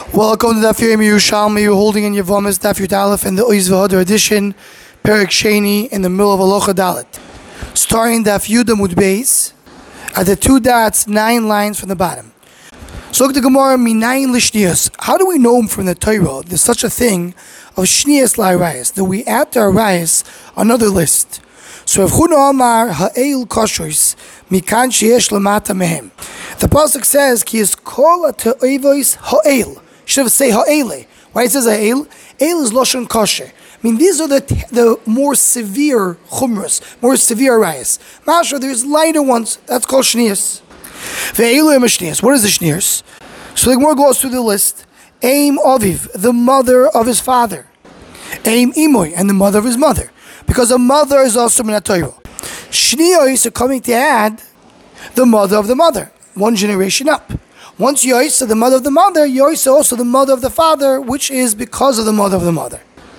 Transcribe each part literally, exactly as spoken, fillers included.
Welcome to Daf Yomi Yerushalmi. You're holding in Yavamis Daf Yud Aleph and the Oiz V'Hadar edition, Perek Sheni, in the middle of Alocha Dalet. Starting Daf Yud Amud Beis, at the two dots, nine lines from the bottom. So look at the Gemara, Minayin L'Shniyos. How do we know from the Torah there's such a thing of Shniyos L'Arayas, that we add to Arayas another list? So Rav Huna Amar Ha'el Koshois Mikan Sheyesh Lamata Mehem. The pasuk says Ki is Kol Ha'Te'oivos Ha'el. Should have say Ha'ele. Why it says Ha'el? El is Lashon Kosher. I mean, these are the the more severe chumras, more severe rayas. Masha, there's lighter ones. That's called shniyas. Ve'elu em shniyas. What is the shniyas? So the Gemara goes through the list. Aim Aviv, the mother of his father. Aim Imoy, and the mother of his mother. Because a mother is also min haTorah. Shniyos are coming to add the mother of the mother, one generation up. Once Yoisa, the mother of the mother, Yoisa also the mother of the father, which is because of the mother of the mother.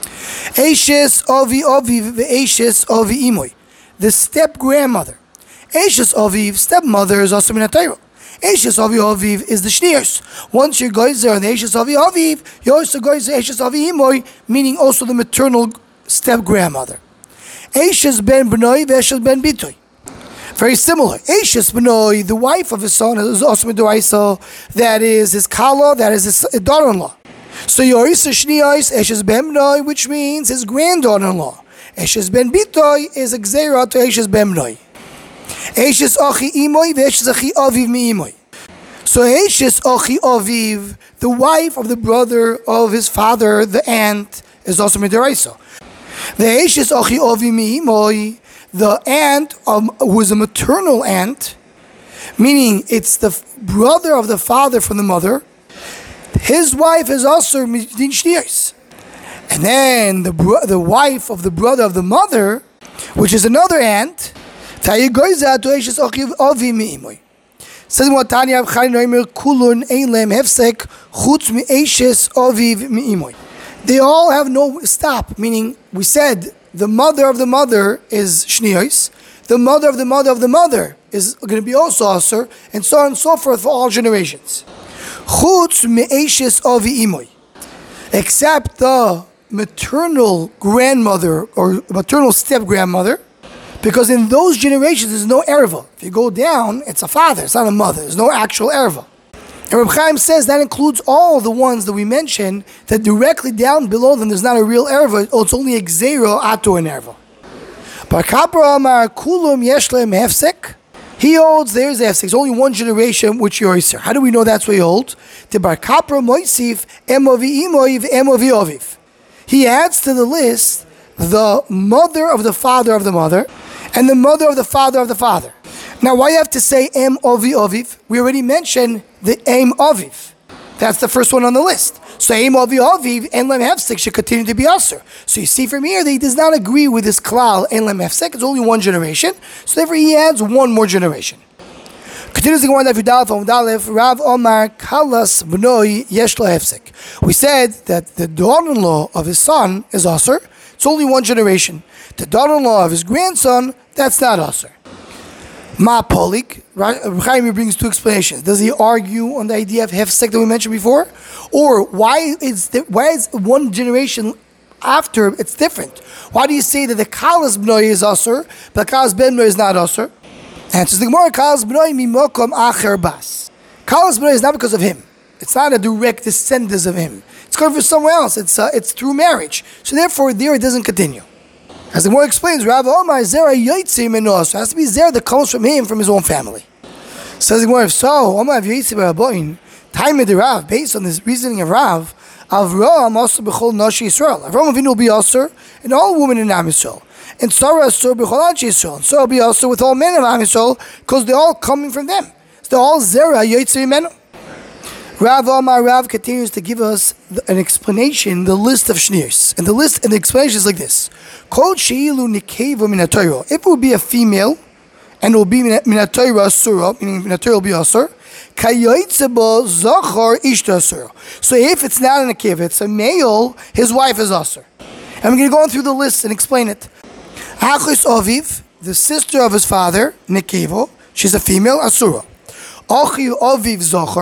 Eishes Avi Aviv ve'Eishes Avi Imoy, the step grandmother. Eishes Aviv, stepmother, is also min haTorah. Eishes Avi Aviv is the shniyos. Once you're goyzer on the Eishes Avi Aviv, you also goyzer Eishes Avi Imoy, meaning also the maternal step grandmother. Eishes ben Bnoi ve'Eishes ben Bitoy. Very similar. Eishes Bnoi, the wife of his son, is also Midoraisa. That is his kala, that is his daughter-in-law. So Yorisa Shniyos, Eishes ben Bnoi, which means his granddaughter-in-law. Eshes ben Bitoy is a gzeira to Eshes ben Bnoi. Eshes Achi Imoy, ve'Eshes Achi Aviv mi Imoy. So Eshes Achi Aviv, the wife of the brother of his father, the aunt, is also Midoraisa. The Eshes Achi Aviv mi Imoy, the aunt um, who is a maternal aunt, meaning it's the f- brother of the father from the mother, his wife is also Midin Shniyos. And then the bro- the wife of the brother of the mother, which is another aunt, says what Tanya Kulun Eilem Hefsek Chutz Mi Eishes Aviv Mi Imoy. They all have no stop, meaning we said the mother of the mother is Shniyos, the mother of the mother of the mother is going to be also Aser, and so on and so forth for all generations. Chutz me'eshes avi imoy, except the maternal grandmother or maternal step grandmother, because in those generations there's no erva. If you go down, it's a father, it's not a mother. There's no actual erva. And Reb Chaim says that includes all the ones that we mentioned, that directly down below them there's not a real erva, oh, it's only a gzeiro ato an erva. Bar Kapra Amar Kulum Yeshlem Hefsek. He holds there's hefsek. It's only one generation which you're Yisr. How do we know that's what he holds? The Bar Kapra Moisif Emovi Imoiv Emovi Oviv. He adds to the list the mother of the father of the mother and the mother of the father of the father. Now, why you have to say Em Ovi Oviv? We already mentioned the Em Oviv. That's the first one on the list. So Em Ovi Oviv and Lem Hefsek should continue to be Aser. So you see from here that he does not agree with this Klal and Lem Hefsek. It's only one generation. So therefore he adds one more generation. Continues the Gemara that Vidal from Dalef, Rav Omar Kalas Bnoi Yeshla Hefsek. We said that the daughter-in-law of his son is Aser. It's only one generation. The daughter-in-law of his grandson, that's not Aser. Ma Polik, Chaim brings two explanations. Does he argue on the idea of hefsek that we mentioned before, or why is the, why is one generation after it's different? Why do you say that the kalas bnoi is aser, but kalas ben bnoi is not aser? Answers the Gemara: kalas bnoi mimokom acher bas. Kalas bnoi is not because of him. It's not a direct descendant of him. It's coming from somewhere else. It's uh, it's through marriage. So therefore, there it doesn't continue. As the Gemara explains, Rav Omar Zera Yotzei Meno, so it has to be Zera that comes from him, from his own family. Says the Gemara, if so, Omar Yotzei Baraboin, time of the Rav, based on this reasoning of Rav, Avram also bechol Nashi Yisrael. Avram Avinu will be Aser, and all women in Am Yisrael. And Sarah Aser bechol Anshi Yisrael. And so will be Aser with all men of Am Yisrael, because they're all coming from them. So they're all Zera Yotzei Meno. Rav Omar Rav continues to give us an explanation, the list of shniyos. And the list and the explanation is like this. Kol sheilu nikeva min haTorah. If it would be a female, and it will be min haTorah asura, meaning min haTorah will be asur, kayoytze bo zachar ishta asura. So if it's not an nikeva, it's a male, his wife is asur. And I'm going to go on through the list and explain it. Achos Aviv, the sister of his father, Nekevo, she's a female, asura. Achi Aviv Zachar,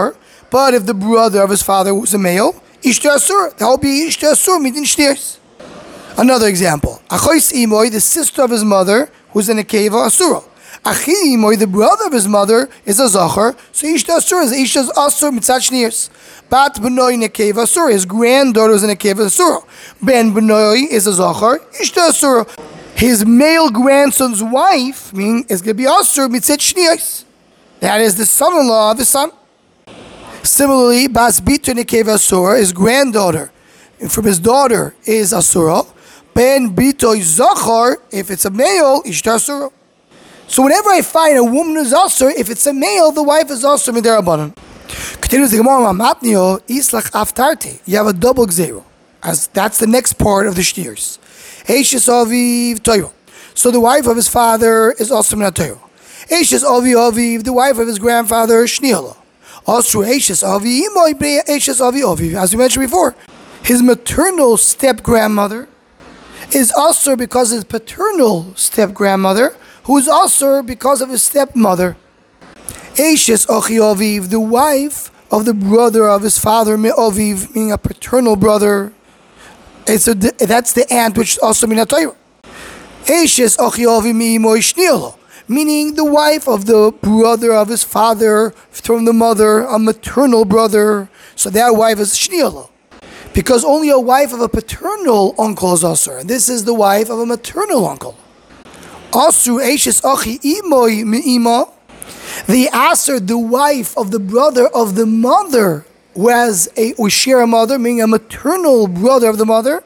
But if the brother of his father was a male, ishta asur, that will be ishta asur midin shniers. Another example, achois imoy, the sister of his mother, who's in a keva asura. Achi imoy, the brother of his mother, is a zachar, so ishta asur is ishta's asur mitzat shniers. Bat benoy in a keva asura, his granddaughter is in a keva asura. Ben benoy is a zachar, ishta asura. His male grandson's wife, meaning, is going to be asur mitzat shniers. That is the son-in-law of his son. Similarly, bas bito in a keva asura, his granddaughter from his daughter is asura. Ben bito zachar, if it's a male, ishta asura. So whenever I find a woman who's asur, if it's a male, the wife is asur midirabanan. Continues the Gemara, matnio islach aftarte. You have a double gzero, as that's the next part of the shtirs. Eishes aviv toiro. So the wife of his father is also min toiro. Eishes avi aviv, the wife of his grandfather shniala. Also eishes avi imoy bre eishes avi aviv. As we mentioned before, his maternal step grandmother is also because of his paternal step grandmother, who is also because of his stepmother. Eishes achi aviv, the wife of the brother of his father, me aviv, meaning a paternal brother. It's a, that's the aunt, which is also min hatayra. Eishes achi aviv mi imoy shniala, meaning the wife of the brother of his father from the mother, a maternal brother. So that wife is shniala, because only a wife of a paternal uncle is asur, and this is the wife of a maternal uncle. Asur eishes achi imoy mi ima, the asur, the wife of the brother of the mother, who has a who share a mother, meaning a maternal brother of the mother,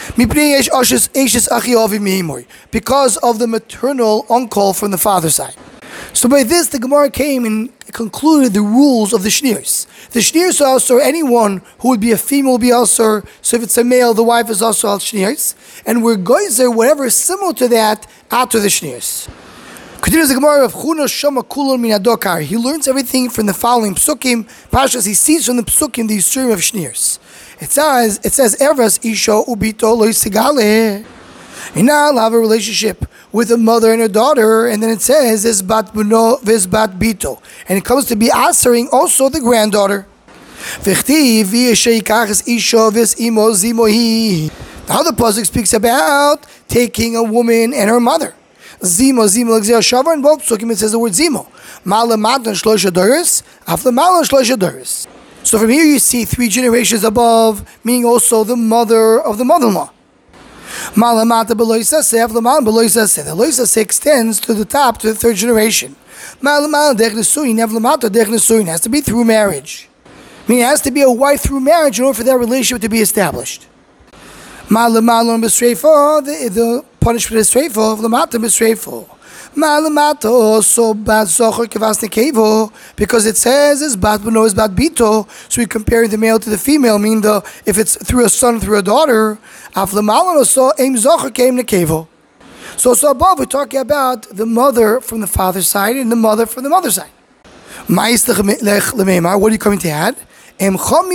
because of the maternal uncle from the father's side. So by this, the Gemara came and concluded the rules of the shnirs. The shnirs are also anyone who would be a female will be also. So if it's a male, the wife is also al shnirs, and we're geyser whatever is similar to that after the shnirs. Continues the Gemara of Chuna Shama Kulon Min Adokar. He learns everything from the following psukim. Pashas, he sees from the psukim the yisurim of shnirs. It says, it says, Ervas Isha Ubito Lo Yisigale. You're not allowed to have a relationship with a mother and a daughter, and then it says, Vis Bat Buno, Vis Bat Bito. And it comes to be answering also the granddaughter. V'chtiv V'yeshe Yikachas Isha Vis Imo Zimohi. The other pasuk speaks about taking a woman and her mother. Zimo, Zimo, L'gzeh Shavar, and both psukim it says the word Zimo. Ma'ala matan shloisha doris, after ma'ala shloisha doris. So from here you see three generations above, meaning also the mother of the mother-in-law. Ma'ala mata beloy saseh, after ma'ala beloy saseh. The beloy saseh extends to the top, to the third generation. Ma'ala ma'ala dech nesuyin, after ma'ata dech nesuyin. Has to be through marriage. Meaning it has to be a wife through marriage in order for that relationship to be established. Ma'ala ma'ala b'sreifa, the the punishment is straightforward. Lamata is straightforward. Ma'alamata also bad zocher kevas nekevo, because it says is bad beno is bad bito. So we compare the male to the female. Meaning the if it's through a son through a daughter, aflamalan also aim zocher came nekevo. So so above we're talking about the mother from the father's side and the mother from the mother's side. What are you coming to add? The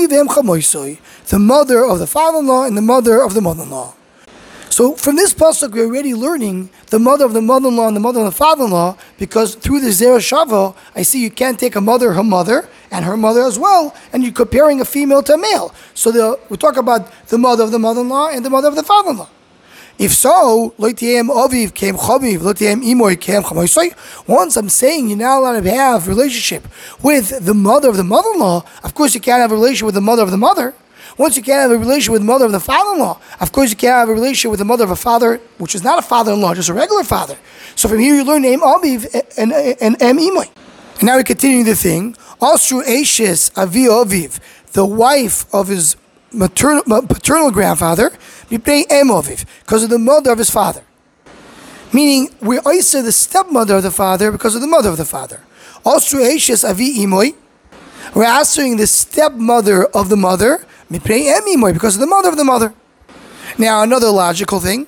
mother of the father-in-law and the mother of the mother-in-law. So from this pasuk, we're already learning the mother of the mother-in-law and the mother of the father-in-law, because through the Zera Shava, I see you can't take a mother, her mother, and her mother as well, and you're comparing a female to a male. So the, we talk about the mother of the mother-in-law and the mother of the father-in-law. If so, once I'm saying you're not allowed to have a relationship with the mother of the mother-in-law, of course you can't have a relationship with the mother of the mother. Once you can't have a relationship with the mother of the father-in-law, of course you can't have a relationship with the mother of a father, which is not a father-in-law, just a regular father. So from here you learn name Aviv and and Em Imoy. And now we continue the thing. Also Eishes Avi Aviv, the wife of his maternal paternal grandfather, Mipnei Em Aviv, because of the mother of his father. Meaning we also the stepmother of the father because of the mother of the father. Also Eishes Avi Imoy, we're answering the stepmother of the mother, because of the mother of the mother. Now another logical thing,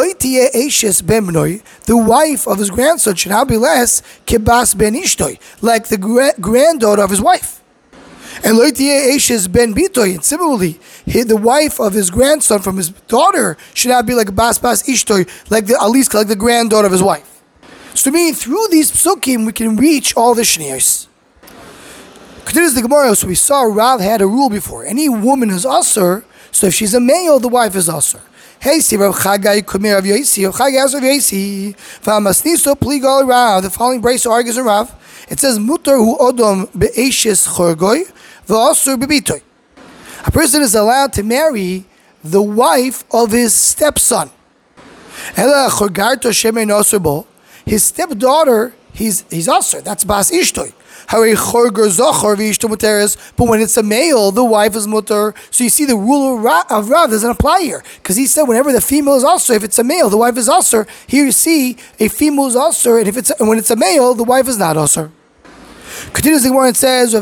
the wife of his grandson should now be less kibas ben ishtoy, like the gra- granddaughter of his wife. And ben bitoy, and similarly, he, the wife of his grandson from his daughter should not be like bas bas ishtoy, like the at least like the granddaughter of his wife. So meaning through these psukim we can reach all the shnirs. Continues the Gemara. So we saw Rav had a rule before. Any woman is usher, so if she's a male, the wife is usher. Hey, see Rav Chagai Kumir Rav Yosi. Rav Chagai asked Rav Yosi, "V'amasniso pligal Rav." The following brace argues in Rav. It says, "Mutar hu odom be'eshes chorgoy v'asur bebitoy." A person is allowed to marry the wife of his stepson. Ela chorgarto shemein asur bo. His stepdaughter, he's he's asur. That's bas ishtoy. But when it's a male, the wife is mutter. So you see the rule of Rav, of Rav doesn't apply here. Because he said whenever the female is usher, if it's a male, the wife is usher. Here you see a female is usher, and if it's and when it's a male, the wife is not usher. Continues the Gemara and says,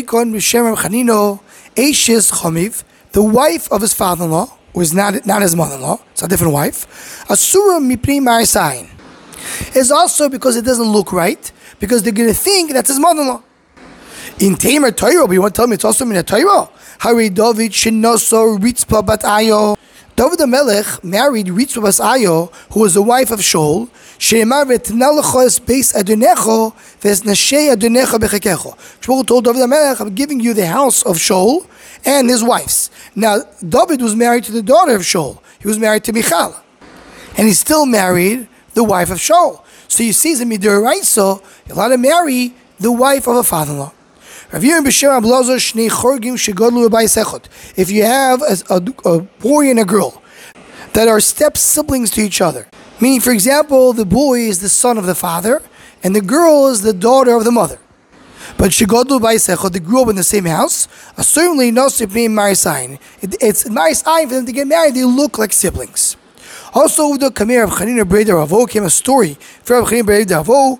the wife of his father-in-law, who is not, not his mother-in-law, it's a different wife, Asura mipri ma'asayin, is also because it doesn't look right, because they're going to think that's his mother-in-law. In Tamer Torah, but you want to tell me it's also in a Torah? Hari David Shinoso Ritzpa Bat Ayo. David the Melech married Ritzpa Bat Ayo, who was the wife of Shaul. She'emar v'tnalachos beis adonecho v'esnashei adonecho bechekecho. Shaul told David the Melech, I'm giving you the house of Shaul and his wives. Now, David was married to the daughter of Shaul. He was married to Michal. And he still married the wife of Shaul. So you see, in Midoraiso, you're allowed to marry the wife of a father-in-law. If you have a, a, a boy and a girl that are step siblings to each other, meaning, for example, the boy is the son of the father and the girl is the daughter of the mother, but they grew up in the same house, certainly it's nice for them to get married. They look like siblings. Also, the Kamir of Chanina Breder Ravo came a story from Chanina Breder Ravo.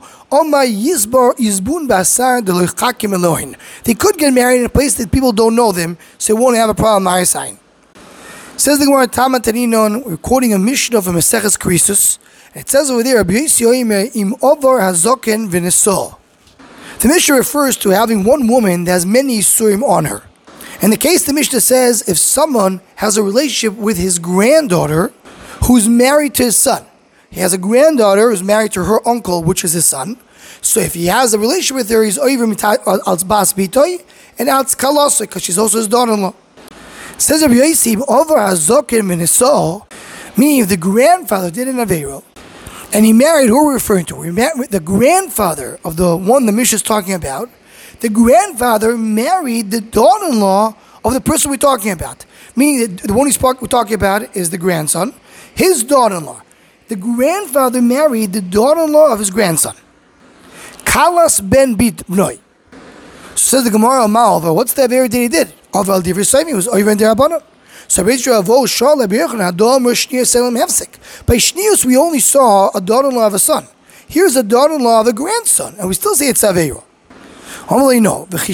They could get married in a place that people don't know them, so they won't have a problem. Says the Gemara Tama Taninon, we're quoting a Mishnah from Maseches Krisus. It says over there, im over hazoken v'neso. The Mishnah refers to having one woman that has many surim on her. In the case the Mishnah says, if someone has a relationship with his granddaughter, who's married to his son. He has a granddaughter who's married to her uncle, which is his son. So if he has a relationship with her, he's over als bas bitoy and als kalasa, because she's also his daughter-in-law. It says Rabbi Yosi, over hazoken v'neso, meaning if the grandfather did an avero, and he married, who are we referring to? We married the grandfather of the one the Mishnah is talking about. The grandfather married the daughter-in-law of the person we're talking about. Meaning that the one we're talking about is the grandson. His daughter-in-law. The grandfather married the daughter-in-law of his grandson. Kalas ben bit bnoi. So says the Gemara Ma'alva, what's the avera that he did? Aval divrei soimi, was over in derabbanan. So Beisra Avo Shal Abiyachan Hadom Shnius Selim Hefsek. By Shnius we only saw a daughter-in-law of a son. Here's a daughter-in-law of a grandson, and we still say it's avera. Normally, no. Do we do a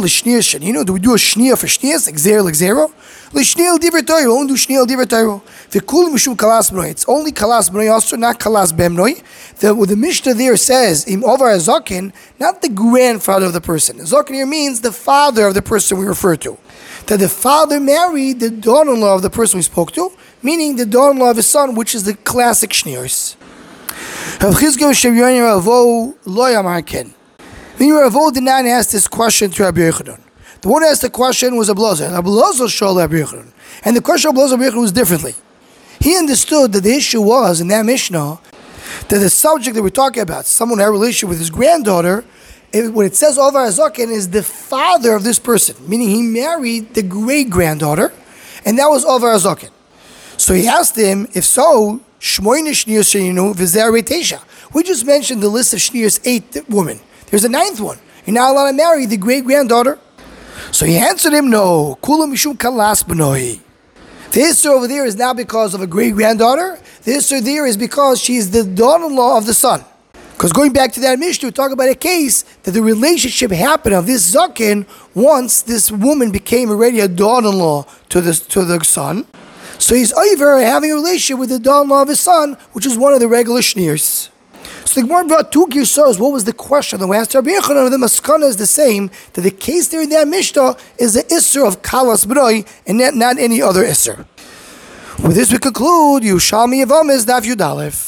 shnia for shnias, like zero, like zero? L'shnia l'divrei Torah, we only do shnia l'divrei Torah. V'kul mishum kalas b'noi. It's only kalas b'noi, also not kalas b'mnoi. The, the Mishnah there says, im over a zaken, not the grandfather of the person. Zaken here means the father of the person we refer to. That the father married the daughter-in-law of the person we spoke to, meaning the daughter-in-law of his son, which is the classic shnias. Rav Chizkiah Shemyoni Ravo lo yamar ken. Meaning Ravo did not ask this question to Rabbi Yochanan. The one who asked the question was Abelazar. Abelazar showed Rabbi Yochanan. And the question of Abelazar Rabbi Yochanan was differently. He understood that the issue was, in that Mishnah, that the subject that we're talking about, someone who had a relationship with his granddaughter, it, when it says Over Azaken, is the father of this person, meaning he married the great-granddaughter, and that was Over Azaken. So he asked him, if so, Shmoyne Shniyos Sheninu V'zeh Reitesha. We just mentioned the list of Shniyos, eight women. There's a ninth one. You're not allowed to marry the great-granddaughter. So he answered him, no. Kula mishum kalas b'noi. The issue over there is not because of a great-granddaughter. The issue there is because she's the daughter-in-law of the son. Because going back to that Mishnah, we talk about a case that the relationship happened of this Zaken once this woman became already a daughter-in-law to the, to the son. So he's over having a relationship with the daughter-in-law of his son, which is one of the regular shneers. So the Gemara brought two girsos. What was the question? The answer of Rabbi Yochanan, the maskana is the same. That the case there in that Mishnah is the isser of kalas b'noi and not, not any other isser. With this we conclude Yerushalmi Yevamos Daf Yud Aleph.